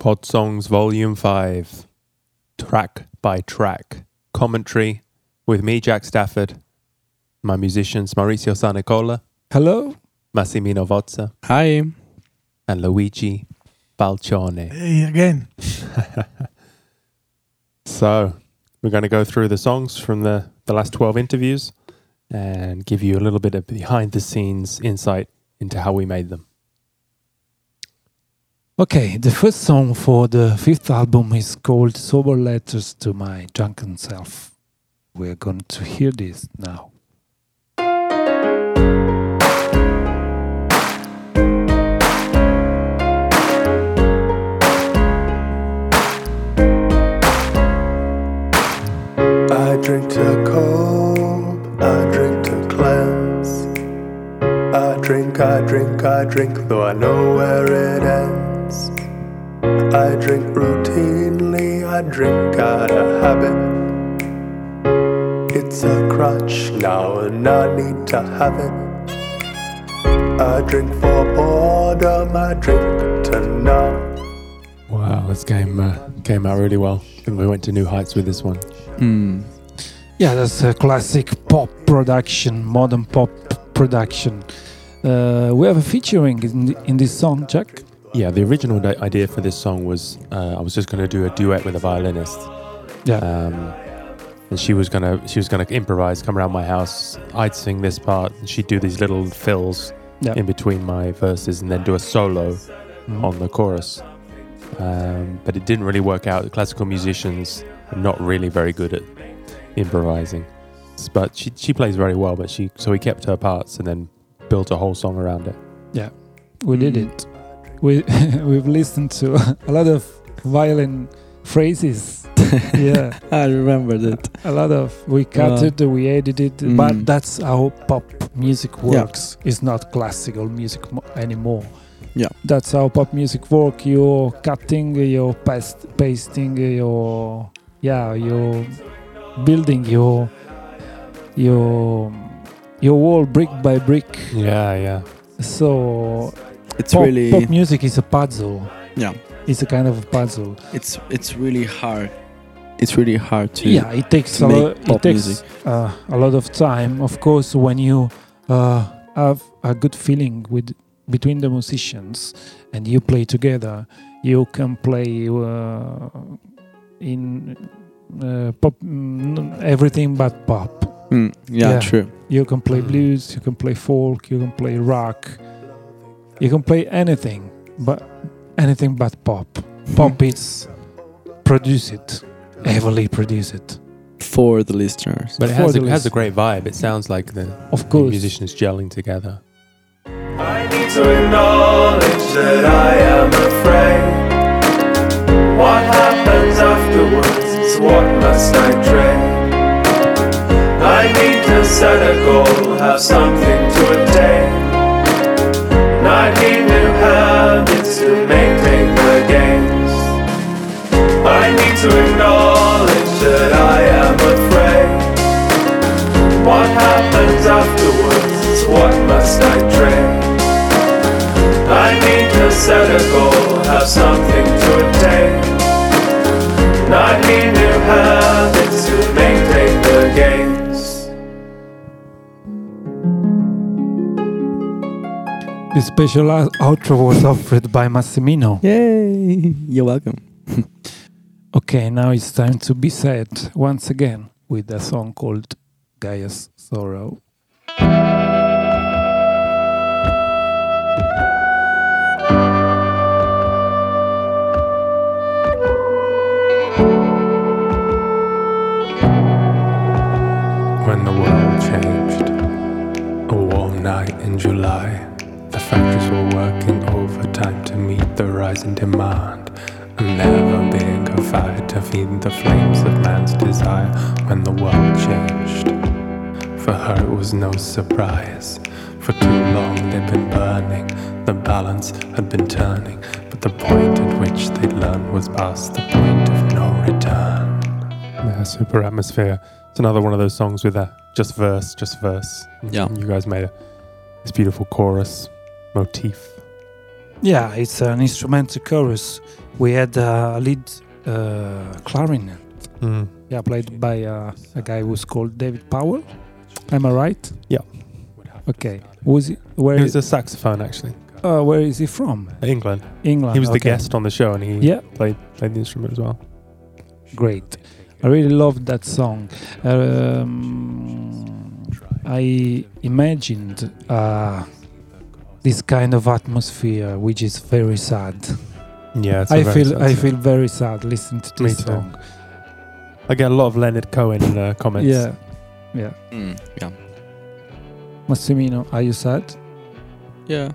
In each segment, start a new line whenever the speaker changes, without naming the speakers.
Pod Songs Volume 5, track by track, commentary with me, Jack Stafford, my musicians Maurizio Sanicola.
Hello.
Massimino Vozza.
Hi.
And Luigi Balcione.
Hey, again.
So, we're going to go through the songs from the last 12 interviews and give you a little bit of behind-the-scenes insight into how we made them.
Okay, the first song for the fifth album is called Sober Letters to My Drunken Self. We're going to hear this now.
I drink to cope, I drink to cleanse. I drink, though I know where it ends. I drink routinely, I drink out of habit. It's a crutch now and I need to have it. I drink for boredom, I drink to numb.
Wow, this came out really well. I think we went to new heights with this one.
Yeah, that's a classic pop production, modern pop production. We have a featuring in this song, Jack.
Yeah, the original idea for this song was I was just going to do a duet with a violinist.
Yeah.
And she was gonna improvise, come around my house. I'd sing this part, and she'd do these little fills in between my verses, and then do a solo on the chorus. But it didn't really work out. The classical musicians are not really very good at improvising, but she plays very well. But so we kept her parts and then built a whole song around it.
Yeah, we did it. We've listened to a lot of violin phrases. Yeah,
I remember that.
A lot of we cut it, we edited it, but that's how pop music works. It's not classical music anymore.
Yeah,
that's how pop music works. You're cutting, you're pasting, you're building your wall brick by brick.
Yeah.
So
it's
pop music is a puzzle.
Yeah,
it's a kind of a puzzle.
It's really hard. It's really hard to.
Yeah, it takes a lot of time. Of course, when you have a good feeling between the musicians and you play together, you can play in pop, everything but pop.
Yeah, true.
You can play blues, you can play folk, you can play rock, you can play anything but pop. Pop is heavily produced
for the listeners.
But it has a great vibe. It sounds like the musicians gelling together.
I need to acknowledge that I am afraid. What happens afterwards is what must I trade? I need to set a goal, have something to attain. I need new habits to maintain the gains. I need to acknowledge that I am afraid. What happens afterwards is what must I trade? I need to set a goal, have something to attain. I need new habits to maintain the gains.
The special outro was offered by Massimino.
Yay! You're welcome.
Okay, now it's time to be sad once again with a song called Gaia's Sorrow.
When the world changed, a warm night in July, the factories were working overtime to meet the rising demand. A never bigger fire to feed the flames of man's desire. When the world changed, for her it was no surprise. For too long they'd been burning, the balance had been turning, but the point at which they'd learned was past the point of no return. Yeah, super atmosphere. It's another one of those songs with a just verse.
Yeah.
You guys made this beautiful chorus motif.
Yeah, it's an instrumental chorus. We had a lead clarinet. Yeah, played by a guy who's called David Powell. Am I right?
Yeah.
Okay. Was it? Where?
He was a saxophone, actually.
Where is he from?
England.
England.
He was the
okay.
guest on the show, and he played the instrument as well.
Great. I really loved that song. I imagined this kind of atmosphere, which is very sad.
Yeah, it's
I feel very sad listening to this song.
I get a lot of Leonard Cohen comments.
Yeah.
Yeah.
Massimino, are you sad?
Yeah.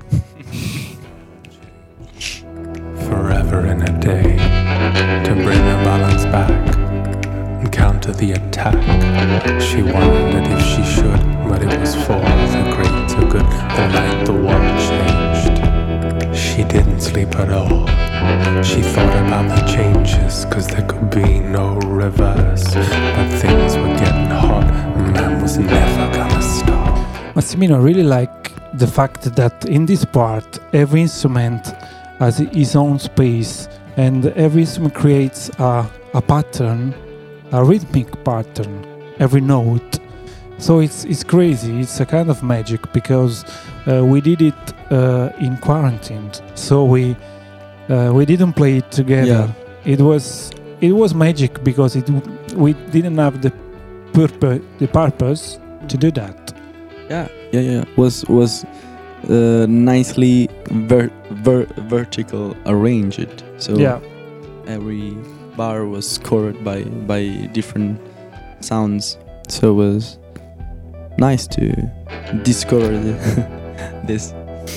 Forever in a day to bring the balance back and counter the attack. She wondered if she should, but it was for the greater good. The night the world changed, she didn't sleep at all. She thought about the changes, cause there could be no reverse. But things were getting hot, and man was never gonna stop.
Massimino, I really like the fact that in this part, every instrument has its own space, and every instrument creates a pattern, a rhythmic pattern, every note. So it's crazy. It's a kind of magic because we did it in quarantine. So we didn't play it together. Yeah. It was magic because we didn't have the purpose to do that.
Yeah. Was nicely vertical arranged. So every bar was scored by different sounds. So it was nice to discover this.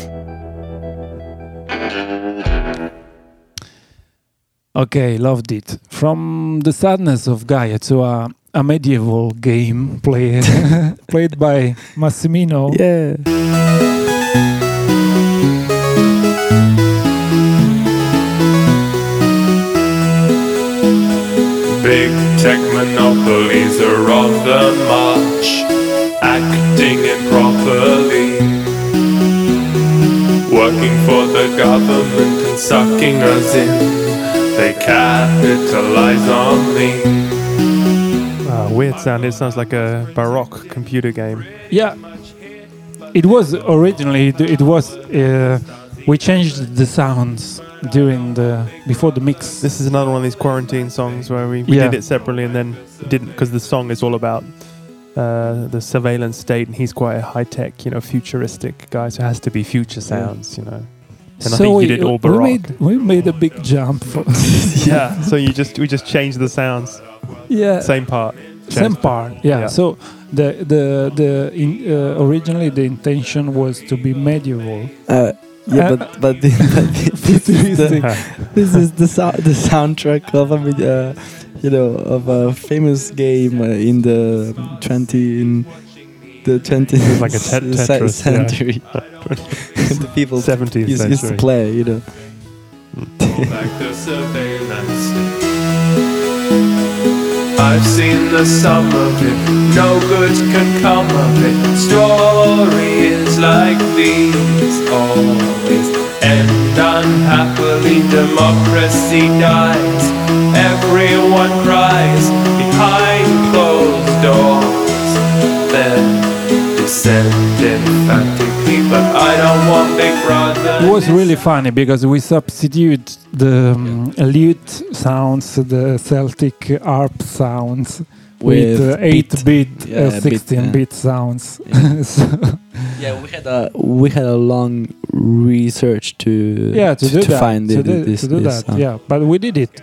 Okay, loved it. From the sadness of Gaia to a medieval game played by Massimino.
Yeah.
Big tech monopolies are on the march, acting improperly, working for the government and sucking us in. They capitalize on me.
Weird sound. It sounds like a Baroque computer game.
Yeah, it was originally. We changed the sounds before the mix.
This is another one of these quarantine songs where we did it separately and then didn't, because the song is all about the surveillance state, and he's quite a high-tech, futuristic guy, so it has to be future sounds, And
so
I think you did all Baroque.
We made a big jump.
Yeah, so we just changed the sounds.
Yeah,
same part.
Same part. Yeah. So originally the intention was to be medieval.
But this is the soundtrack of a famous game in the 20th
like a Tetris
century. The people
70th
used to play,
Like the surveillance state. I've seen the sum of it, no good can come of it. Stories like these always end unhappily. Democracy dies, everyone cries behind closed doors. Then descend emphatically, but I don't want Big Brother.
It was really funny because we substituted the lute sounds, the Celtic harp sounds, with 8-bit, 16-bit sounds.
Yeah. Yeah, we had a long research to find this.
Yeah, but we did it.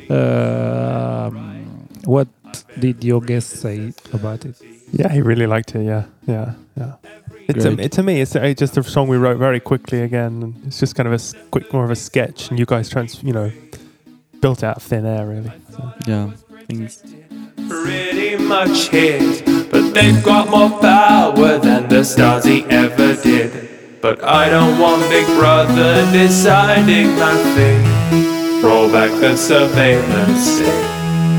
What did your guest say about it?
Yeah, he really liked it. Yeah. To me, it's just a song we wrote very quickly again. And it's just kind of more of a sketch, and you guys built out of thin air, really. So.
Yeah, thanks.
Pretty much hit, but they've got more power than the Stasi ever did. But I don't want Big Brother deciding my fate. Roll back the surveillance state.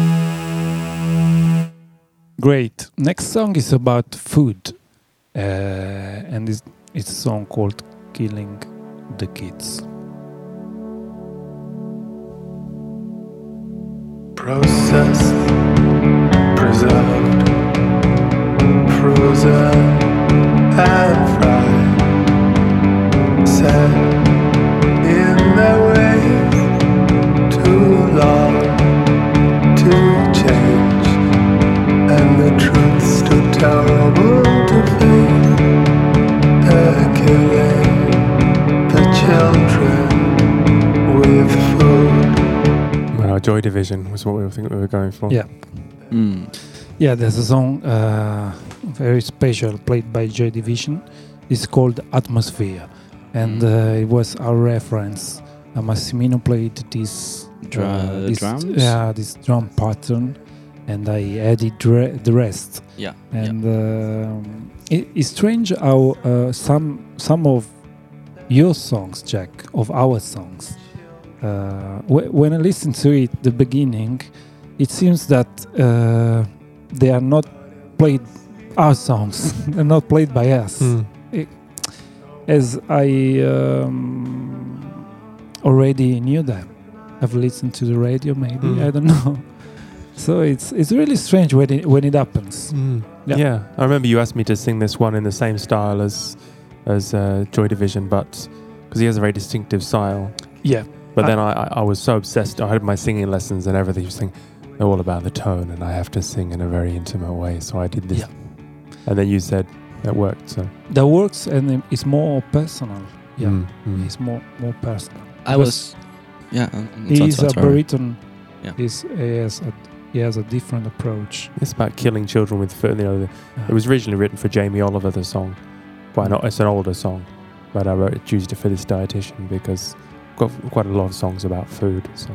Great. Next song is about food, and it's a song called "Killing the kids.
Processed, preserved, frozen and fried, set in their ways, too long to change, and the truth's too terrible to face. They're killing the children with food.
Well, Joy Division was what we were going for.
Yeah. Yeah, there's a song very special played by Joy Division. It's called Atmosphere, and it was our reference. Massimino played this
drums.
Yeah, this drum pattern, and I added the rest.
Yeah,
and it's strange how some of your songs, Jack, of our songs, when I listen to it, the beginning, it seems that they are not played our songs. They're not played by us. As I already knew them. I've listened to the radio, maybe, I don't know. So it's really strange when it happens.
Yeah, I remember you asked me to sing this one in the same style as Joy Division, but because he has a very distinctive style.
Yeah.
But then I was so obsessed. I had my singing lessons and everything. You sing all about the tone, and I have to sing in a very intimate way. So I did this. Yeah. And then you said that worked. So
that works, and it's more personal. Yeah, it's more personal. He's a baritone. Yeah. He has a different approach.
It's about killing children with food. It was originally written for Jamie Oliver, the song. It's an older song, but I used it for this dietitian because I've got quite a lot of songs about food. So.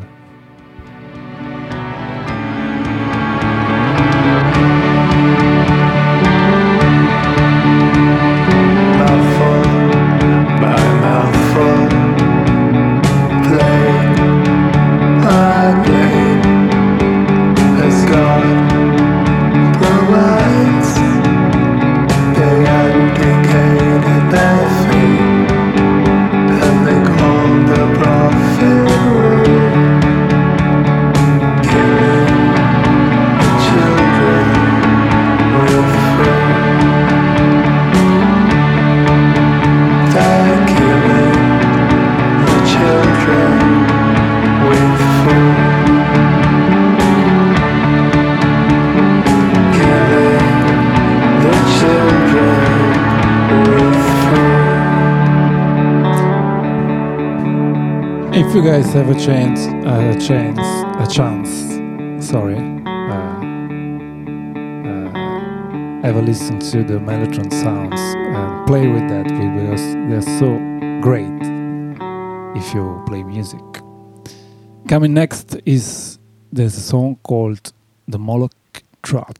If you guys have a chance, have a listen to the Mellotron sounds and play with that because they're so great if you play music. Coming next there's a song called The Moloch Trap.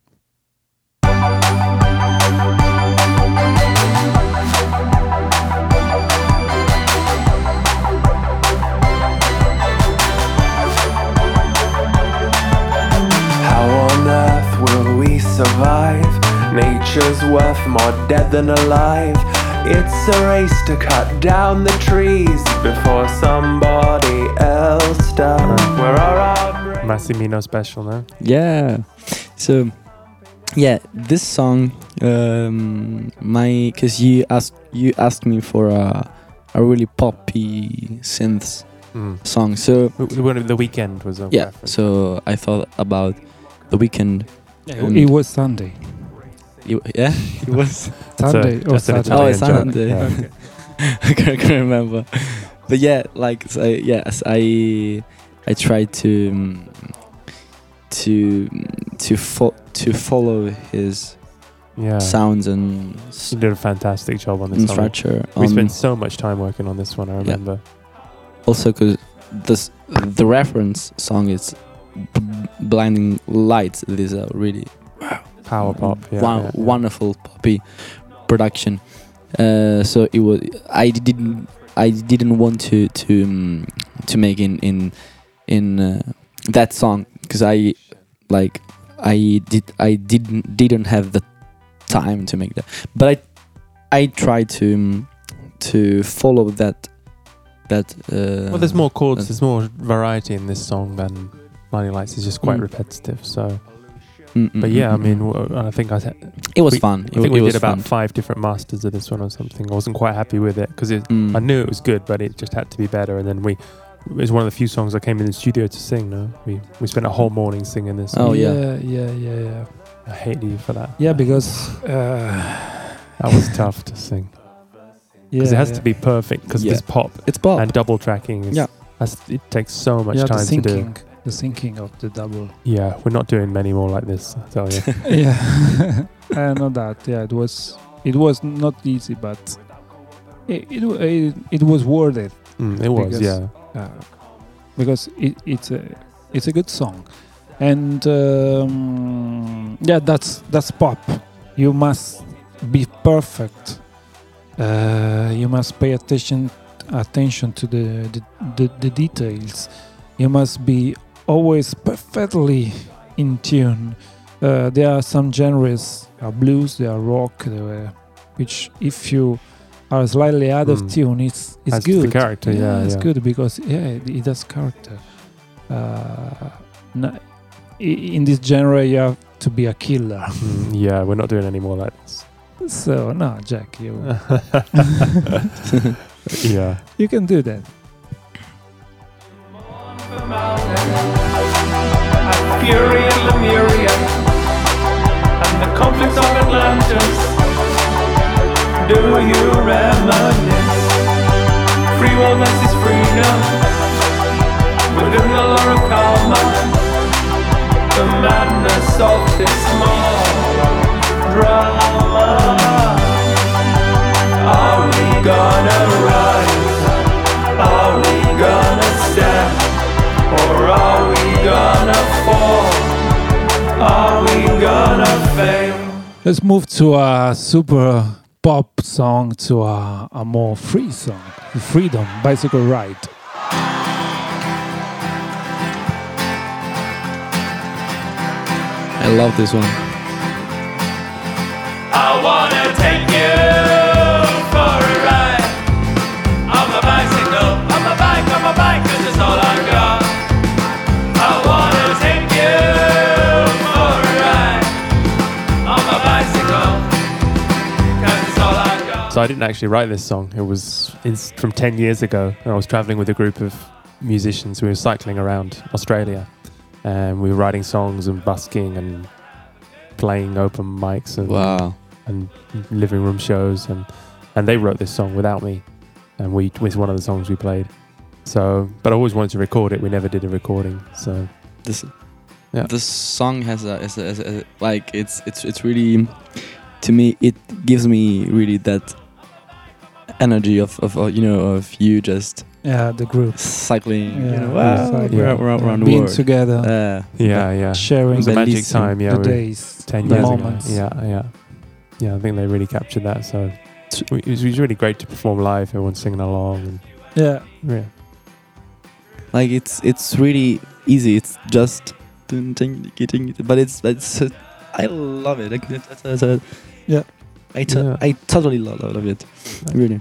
Survive. Nature's worth more dead than alive. It's a race to cut down the trees before somebody else does. Where are our
Massimino special now?
Yeah. So yeah, this song, because you asked me for a really poppy synths song. So
The Weeknd was a reference.
So I thought about The Weeknd.
It was Sunday.
It was
Sunday or Saturday.
Oh, it's Sunday.
Yeah. Okay.
I can't remember. But yeah, like I tried to follow his sounds and
you did a fantastic job on this
structure.
We spent so much time working on this one. I remember.
Also, because the reference song is Blinding Lights. It is a really
power pop,
wonderful poppy production. So it was. I didn't want to make in that song because I didn't have the time to make that. But I tried to follow that that.
Well, there's more chords.
that-
There's more variety in this song than Blinding Lights. Is just quite repetitive. So, but yeah, I mean, I think
it was fun.
I think we
was
did about
fun.
5 different masters of this one or something. I wasn't quite happy with it because I knew it was good, but it just had to be better. And then it was one of the few songs I came in the studio to sing. No, we spent a whole morning singing this.
Oh,
yeah.
I hate you for that.
Yeah, because
that was tough to sing because it has to be perfect because
Yeah.
this pop
It's pop.
and double tracking. It takes so much time to do.
The syncing of the double.
Yeah, we're not doing many more like this, I tell you.
Yeah, I know that. Yeah, it was not easy, but it was worth it.
It was,
Because,
yeah.
Because it's a good song, and yeah, that's pop. You must be perfect. You must pay attention to the details. You must be always perfectly in tune. There are some genres, blues, there are rock, which if you are slightly out of tune, it's
Adds
good.
to the character,
it's
yeah.
good because it has character. In this genre, you have to be a killer.
Yeah, we're not doing any more like this.
So no, Jack, you
Yeah.
you can do that.
Fury and Lemuria and the conflicts of Atlantis. Do you reminisce? Free will versus freedom within the law of karma. The madness of this small drama. Are we gonna rise? Are we gonna stand? Or are we gonna fall? Are we gonna fail?
Let's move to a super pop song to a more free song, Freedom, Bicycle Ride.
I love this one.
I wanna take you for a ride. On my bicycle, on my bike, 'cause it's all I got. I wanna take you for a ride. On my bicycle, 'cause it's all I got.
So I didn't actually write this song. It's from 10 years ago. I was traveling with a group of musicians. We were cycling around Australia, and we were writing songs and busking and playing open mics and
Wow.
and living room shows, and they wrote this song without me, and it was one of the songs we played. So, but I always wanted to record it. We never did a recording. So
This song has a like it's really, to me it gives me really that energy of you just
The group.
cycling,
Yeah,
around the
being
world.
together,
yeah.
sharing
It was a magic
Bellissimo.
time. Yeah,
the days,
10
the
years ago.
moments.
Yeah. I think they really captured that. So it was really great to perform live. Everyone singing along. And,
Yeah,
yeah.
Like it's really easy. It's just but it's I love it. Like,
Yeah.
I totally love it. Really.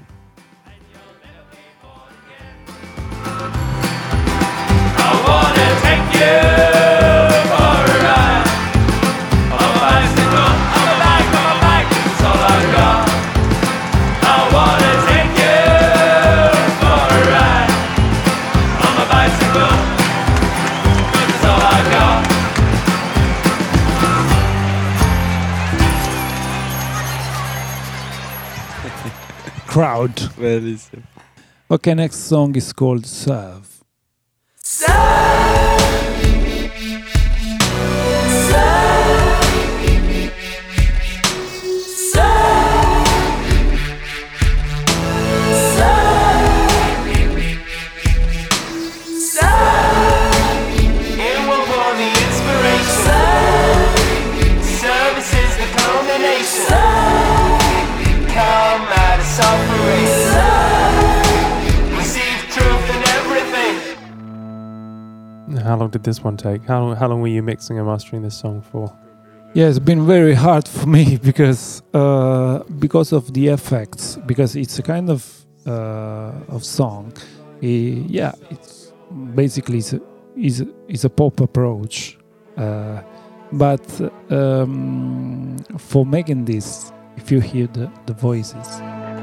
I wanna take you for a ride. On my bicycle, on my bike, 'cause it's all I got. I wanna take you for a ride. On my bicycle, 'cause it's all I got.
crowd.
Bellissimo.
Okay, next song is called Serve.
It will born the inspiration. Service is the culmination. Come out of suffering. Receive truth in everything.
How long did this one take? How long were you mixing and mastering this song for?
Yeah, it's been very hard for me because of the effects. Because it's a kind of song it's basically is a pop approach, but for making this, if you hear the voices.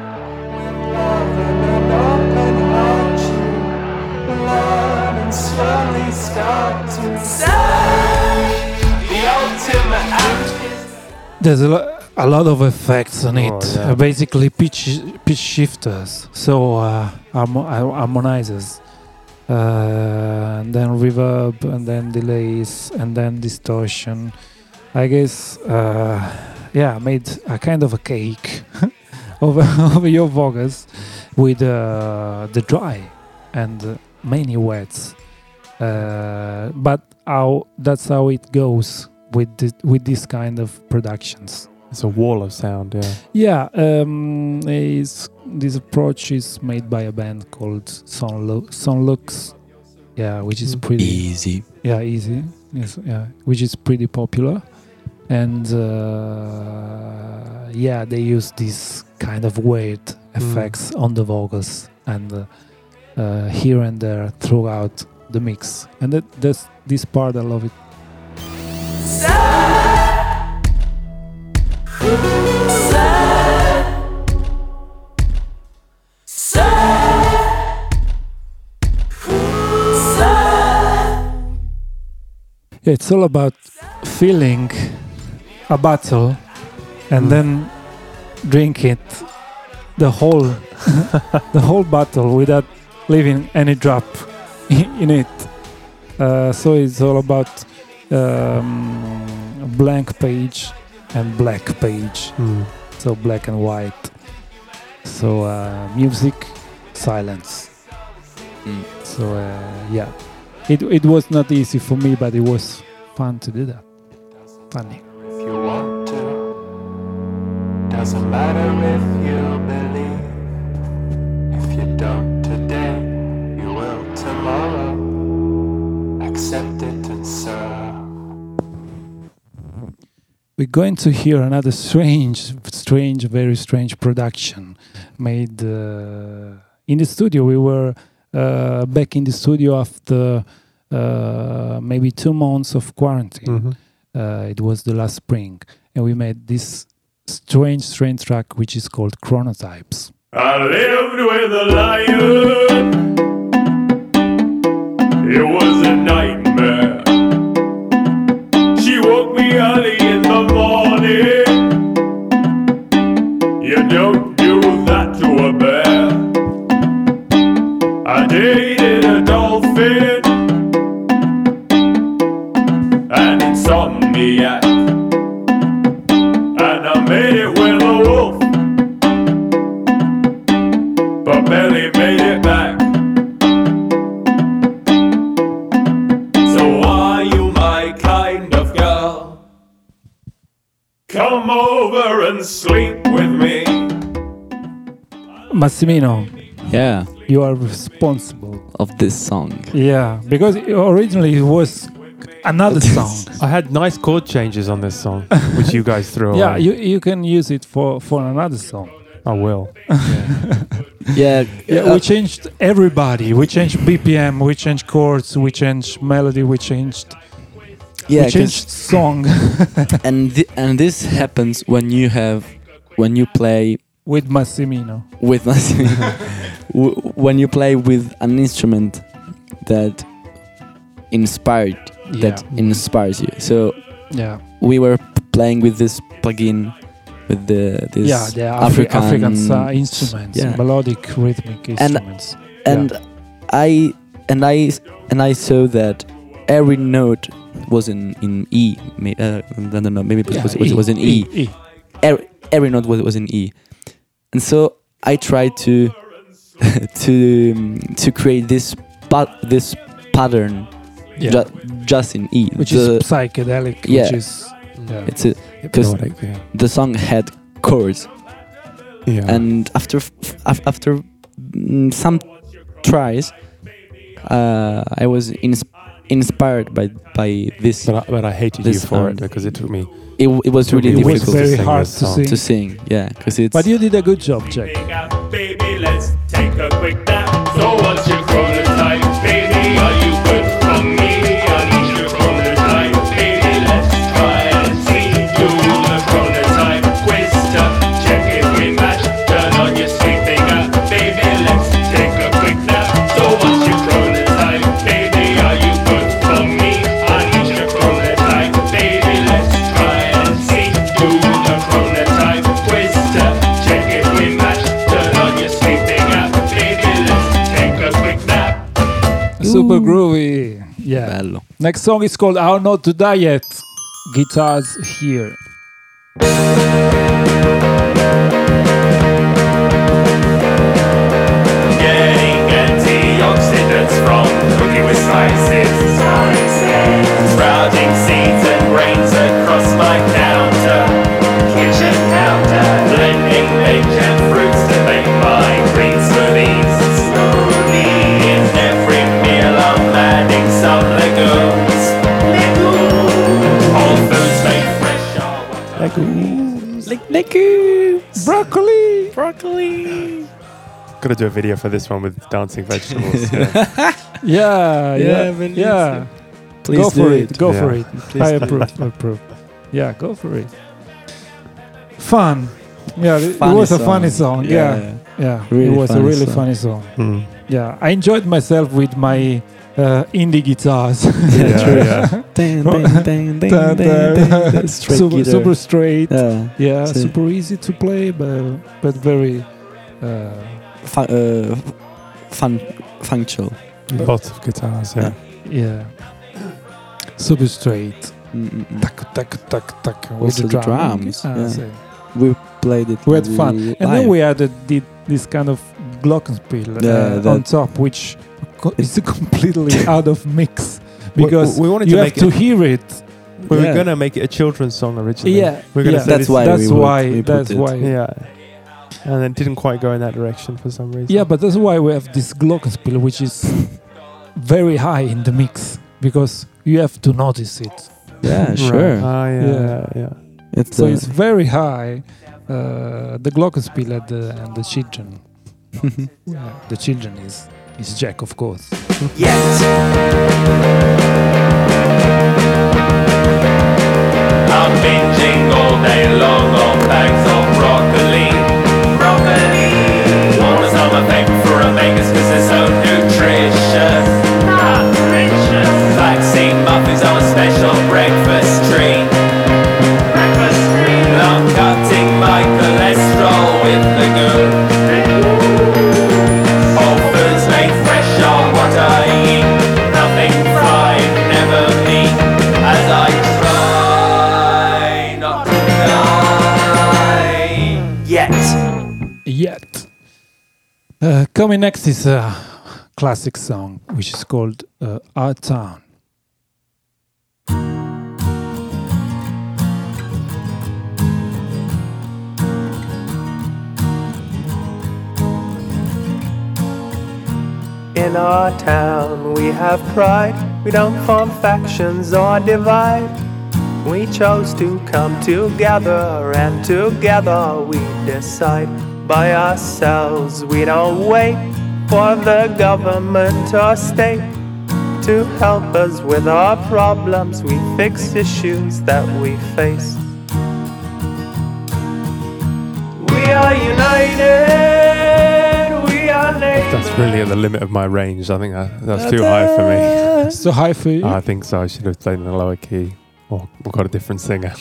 There's a lot of effects on it.
Yeah.
Basically pitch shifters, so harmonizers, and then reverb, and then delays, and then distortion. I guess, made a kind of a cake over your vocals with the dry and many wets. But that's how it goes with this kind of productions.
It's a wall of sound,
Yeah. This approach is made by a band called Sonlux. Yeah, which is pretty
easy.
Yeah, easy. Yes, yeah, which is pretty popular, and they use these kind of weird effects on the vocals and here and there throughout the mix, and that's this part I love it. It's all about feeling a bottle and then drink it, the whole bottle without leaving any drop in it. So it's all about blank page and black page. So black and white. So music, silence. So it was not easy for me, but it was fun to do that. Funny.
If you want to, doesn't matter if you believe. If you don't today, you will tomorrow. Accept it and serve.
We're going to hear another very strange production made in the studio. We were back in the studio after maybe 2 months of quarantine. It was the last spring, and we made this strange track which is called Chronotypes.
I lived with a lion. It was a nightmare. She woke me early in the morning. You don't do that to a bear. I dated a dolphin, an insomniac, and I made it with a wolf, but barely made it back. So are you my kind of girl? Come over and sleep with me.
Massimino,
Yeah,
you are responsible.
of this song.
Yeah, because originally it was another song.
I had nice chord changes on this song, which you guys threw
Yeah,
away.
you can use it for another song.
I will.
Yeah,
We changed everybody. We changed BPM, we changed chords, we changed melody, we changed
yeah,
song
and this happens when you play
with Massimino.
with when you play with an instrument that inspires you. So
Yeah.
we were playing with this plugin with this
The
African
instruments,
yeah.
melodic, rhythmic instruments.
and I saw that every note was in E. I don't know, maybe it was in E. Every note was in E, and so I tried to to create this pattern just in E,
which is psychedelic.
Yeah.
Which is
it's because the song had chords, and after some tries, I was inspired by this.
But I hated you for it because it took me.
It was really
it was
difficult
very
sing
hard
this
to
song.
sing.
to sing. Yeah, because it's.
But you did a good job, Jack.
Baby, let's take a quick nap. So what's your
Super groovy. Yeah.
Bello.
Next song is called How Not to Die Yet. Guitars here.
Getting antioxidants from cooking with spices. Sprouting seeds and grains across my counter. Kitchen counter. Blending veg and fruits to make my green smoothies. In every meal I'm adding some legumes. Whole foods made fresh are what I
Legumes.
Broccoli.
Got to do a video for this one with dancing vegetables. Yeah.
Yeah.
Please
Go
do
for
it.
it. Go for
Yeah.
it.
Please
I
do
approve. I approve. Yeah, go for it. Fun. Yeah, it
Funny
was a
song.
funny song. Yeah.
Really
it was a
funny
really
song.
funny song.
Mm.
Yeah, I enjoyed myself with my indie guitars.
Yeah.
Dang, dang, dang, dang,
Dun,
dang,
dun.
dang. Straight
super,
guitar.
super straight. Yeah,
See.
super easy to play, but very.
Functional.
Lots of guitars. Yeah.
Yeah. Super straight.
Mm-mm.
Tack, tack, tack, tack. With
Also
the
the drums,
Ah,
yeah.
so
We played it.
we had fun.
live.
And then we added this kind of glockenspiel
Yeah,
on
that-
top, which is completely out of mix because
we wanted
you
to
have
make
to
it.
hear it.
We were
Yeah.
gonna make it a children's song originally.
Yeah,
We're gonna
yeah.
say
That's
this-
why
That's
we would-
why.
we put
That's
it.
why.
Yeah. And then didn't quite go in that direction for some reason.
Yeah, but that's why we have this glockenspiel, which is very high in the mix because you have to notice it.
Yeah, sure.
Ah, yeah.
It's
So it's very high. The glockenspiel and the children. The children is Jack, of course.
I'm binging all day long on bags of broccoli. All the time I thank for omegas because they're so nutritious. Flaxseed muffins are a special breakfast treat. I'm cutting my cholesterol with legumes. Whole foods made fresh are what I eat. Nothing fried, never meat. As I try not to die yet.
Coming next is a classic song, which is called Our Town.
In our town we have pride. We don't form factions or divide. We chose to come together, and together we decide. By ourselves we don't wait for the government or state to help us with our problems. We fix issues that we face. We are united, we are naked.
That's really at the limit of my range. I think that's too high for me.
So high for you?
I think so. I should have played in a lower key or got a different singer.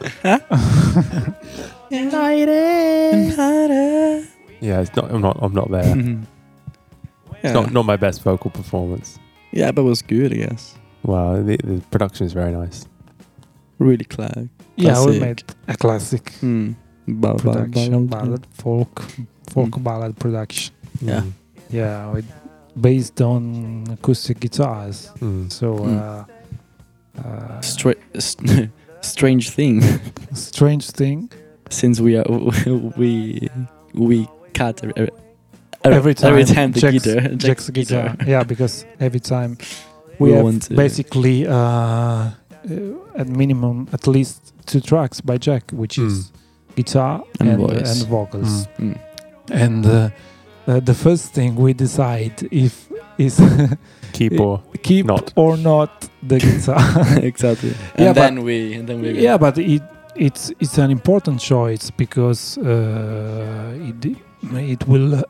Yeah, it's not. I'm not there. It's not my best vocal performance.
Yeah, but it was good, I guess.
Wow, the production is very nice.
Really
Yeah, we
classic.
made a classic production, ballad, folk ballad production.
Yeah.
Mm.
Yeah, based on acoustic guitars.
Mm.
So,
Strange thing,
strange thing.
since we cut
Every time
the
Jack's-
guitar.
Jack's guitar. Yeah, because every time we
We
have
want to-
basically at minimum at least 2 tracks by Jack, which is guitar
And
and
voice.
vocals.
Mm.
And the first thing we decide if is
Keep or
keep
not.
or not the guitar.
Exactly.
Yeah,
And
but-
then we
Yeah, but it's an important choice because it will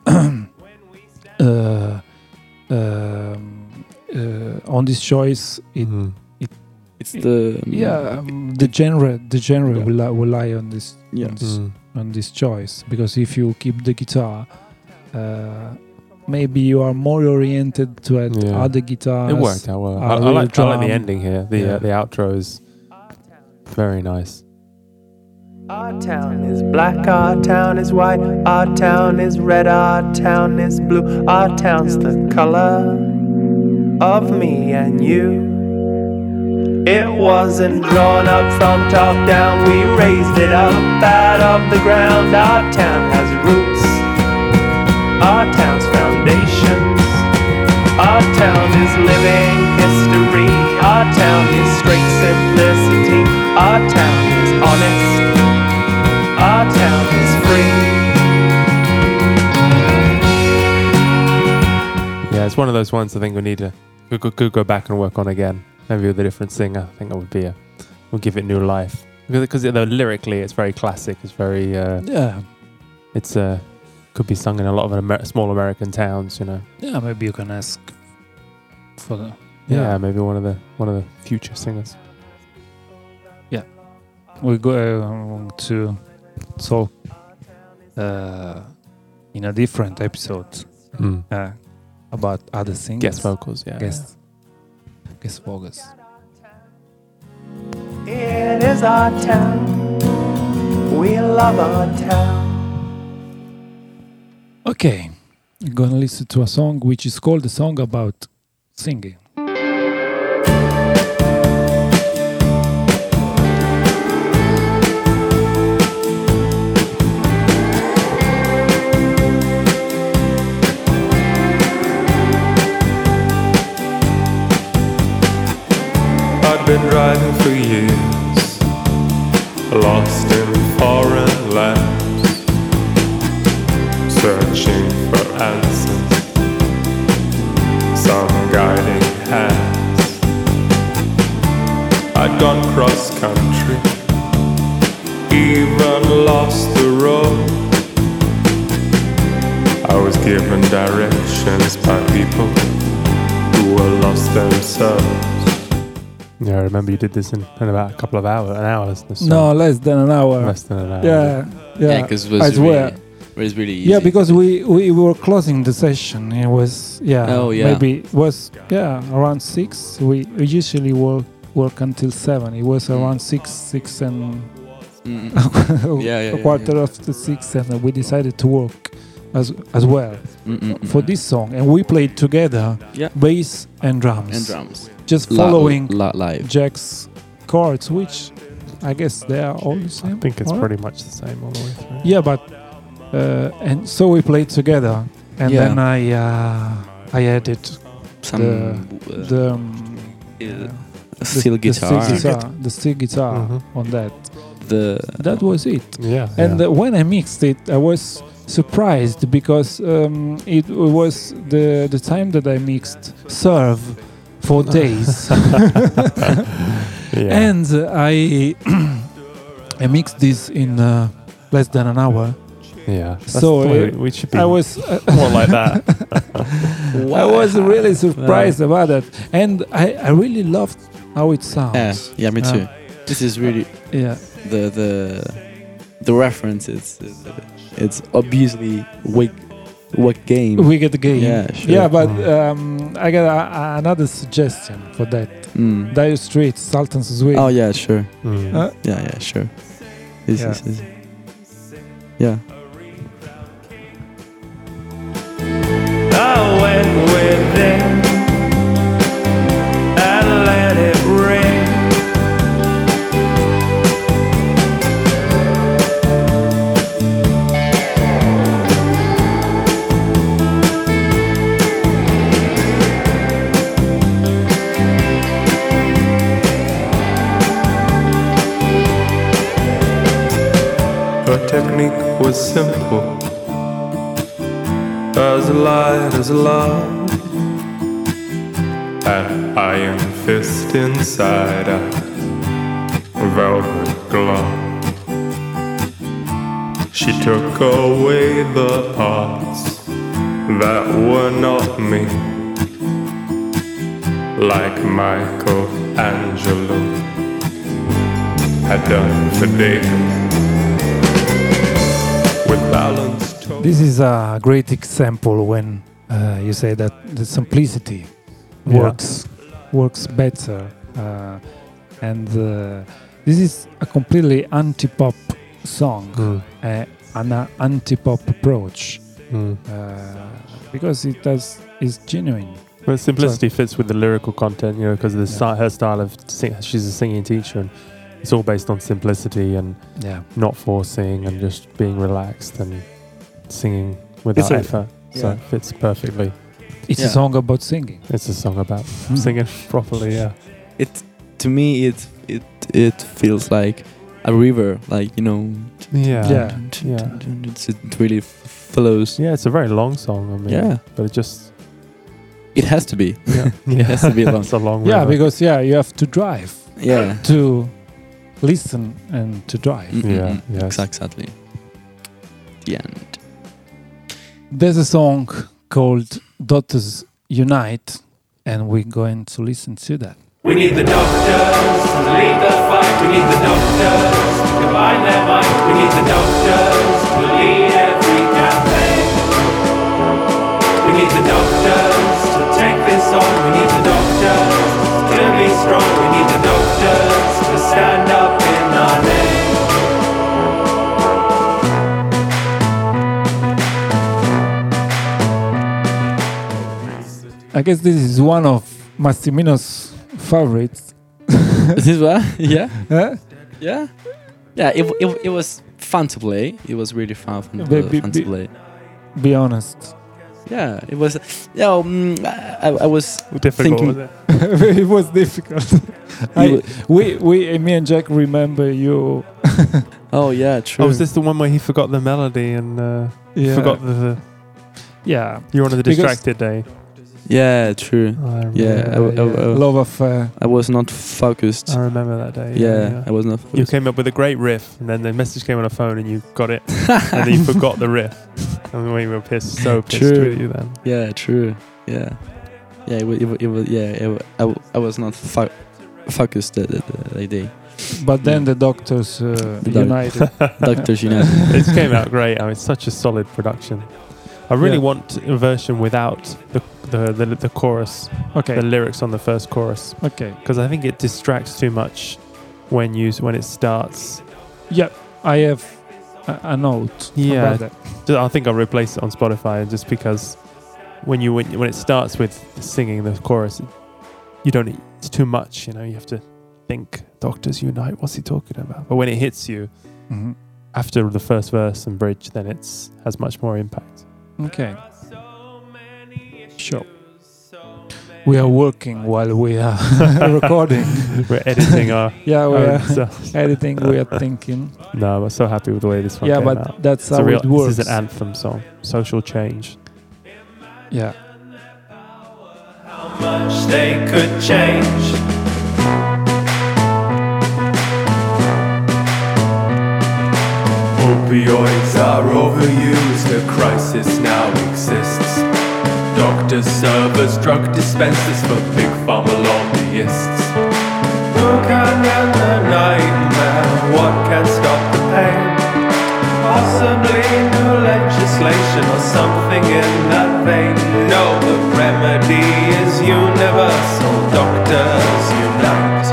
on this choice
Mhm.
it's the
the genre
Yeah.
will lie on this
Yeah.
on this,
Mm.
on this choice, because if you keep the guitar maybe you are more oriented to other guitars.
It worked out well. I like the ending here. The outro is very nice.
Our town is black, our town is white, our town is red, our town is blue, our town's the color of me and you. It wasn't drawn up from top down, we raised it up out of the ground. Our town has roots, our town's foundations, our town is living history, our town is straight simplicity, our town is honest, our town is free.
Yeah, it's one of those ones I think we need to could go back and work on again. Maybe with a different singer. I think that would be we'll give it new life. Because lyrically it's very classic. It's very it's could be sung in a lot of small American towns, you know.
Yeah, maybe you can ask for the
maybe one of the future singers.
Yeah, we go to talk in a different episode about other singers,
guest vocals,
guest vocals.
It is our town. We love our town.
Okay, I'm gonna listen to a song which is called a song about singing.
I'd been driving for years, lost in foreign lands, searching for answers, some guiding hands. I'd gone cross country, even lost the road. I was given directions by people who were lost themselves.
Yeah, I remember you did this in about a couple of hours.
No, less than an hour.
Less than an hour.
Yeah,
because it was really easy.
Yeah, because we were closing the session. It was maybe it was around 6. We usually work until 7. It was around 6 and a quarter after 6, and we decided to work as well for this song, and we played together bass and drums. Just following
live.
Jack's chords, which I guess they are all the same.
I think it's pretty much the same all the way through.
Yeah, but and so we played together, and then I added the steel guitar on that. That was it.
Yeah.
And when I mixed it, I was surprised because it was the time that I mixed Serve for days. And I mixed this in less than an hour.
Yeah.
So
we should be
I was
more like that.
I was really surprised about that, and I really loved how it sounds.
Yeah, me too. This is really the reference. It's obviously Wicked Game.
Wicked Game.
Yeah, sure.
Yeah, but I got another suggestion for that. Dire Straits, Sultans Swing.
Oh yeah, sure.
Yeah,
sure. Yeah.
I went within and let it ring.
Her technique was simple, as light as love, an iron fist inside a velvet glove. She took away the parts that were not me, like Michelangelo had done for David. With balance.
This is a great example when you say that the simplicity works better, and this is a completely anti-pop song, an anti-pop approach, because is genuine.
Well, simplicity fits with the lyrical content, because her style of she's a singing teacher, and it's all based on simplicity and not forcing and just being relaxed and singing without effort. So it fits perfectly.
It's a song about singing.
It's a song about singing properly. Yeah.
To me, it feels like a river, like
Yeah.
It really flows.
Yeah, it's a very long song. I mean, but
it has to be.
Yeah,
it has to be long.
It's a long river.
Yeah, because you have to drive.
Yeah.
To listen and to drive.
Yeah. Yes.
Exactly. The end.
There's a song called Doctors Unite, and we're going to listen to that.
We need the doctors to lead the fight. We need the doctors to combine their might. We need the doctors to lead every campaign. We need the doctors to take this on. We need the doctors to be strong. We need the doctors to stand up in our name.
I guess this is one of Massimino's favorites.
This is what? Yeah.
Huh?
Yeah. Yeah. It was fun to play. It was really fun to play.
Be honest.
Yeah, it was. I was
difficult.
Thinking,
Was it?
It was difficult. Me and Jack remember you.
Oh yeah, true.
Oh, was this the one where he forgot the melody and forgot the?
Yeah.
You were on the distracted day.
Yeah, true.
Love affair.
I was not focused.
I remember that day.
Yeah, I was not focused.
You came up with a great riff, and then the message came on a phone, and you got it, and then you forgot the riff. I mean, we were pissed with you then.
Yeah, true. Yeah. It was. Yeah, I was not focused that day.
But then the Doctors United.
Doctors United.
It came out great. I mean, it's such a solid production. I really want a version without the chorus, the lyrics on the first chorus.
Okay.
Because I think it distracts too much when it starts.
Yeah, I have a note.
Yeah,
about that.
I think I'll replace it on Spotify, just because when it starts with singing the chorus, you don't. It's too much. You have to think. Doctors Unite. What's he talking about? But when it hits you after the first verse and bridge, then it has much more impact.
Okay. Sure. We are working while we are recording.
We're editing our.
Yeah, we are editing. We are thinking.
No, I'm so happy with the way this one came out.
That's how it works.
This is an anthem song. Social change.
Yeah.
How much they could change. Opioids are overused, a crisis now exists. Doctors serve as drug dispensers for big pharma lobbyists. Who can end the nightmare? What can stop the pain? Possibly new legislation or something in that vein. No, the remedy is universal. Doctors unite.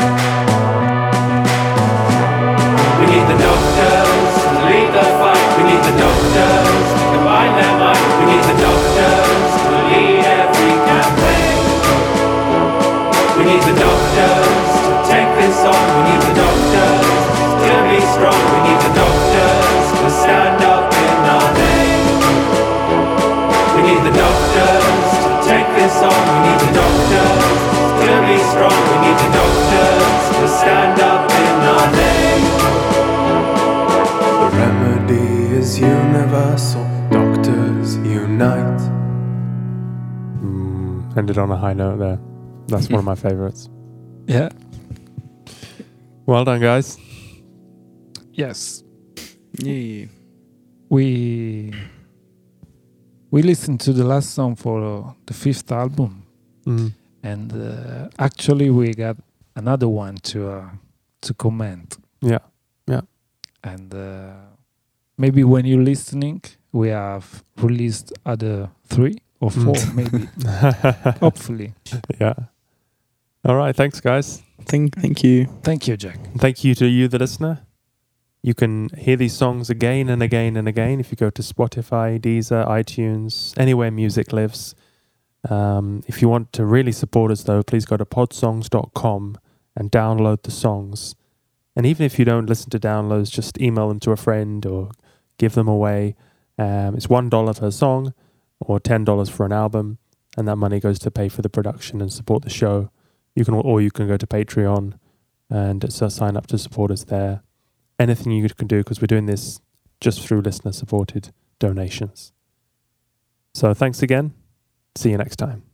We need the doctors to lead the fight. We need the doctors to combine their might. We need the doctors to lead every campaign. We need the doctors to take this on. We need the doctors to be strong. We need the doctors to stand up in our name. We need the doctors to take this on. We need the doctors to be strong. We need the doctors to stand up in our name. The remedy is universal. Doctors unite.
Ended on a high note there. That's one of my favorites.
Yeah.
Well done, guys.
Yes.
Yeah.
We listened to the last song for the 5th album, and actually we got another one to comment.
Yeah.
And maybe when you're listening, we have released other 3. or 4, maybe. Hopefully.
Yeah. All right. Thanks, guys.
Thank you.
Thank you, Jack.
Thank you to you, the listener. You can hear these songs again and again and again if you go to Spotify, Deezer, iTunes, anywhere music lives. If you want to really support us, though, please go to podsongs.com and download the songs. And even if you don't listen to downloads, just email them to a friend or give them away. It's $1 per song or $10 for an album, and that money goes to pay for the production and support the show. You can go to Patreon and sign up to support us there. Anything you can do, because we're doing this just through listener-supported donations. So thanks again. See you next time.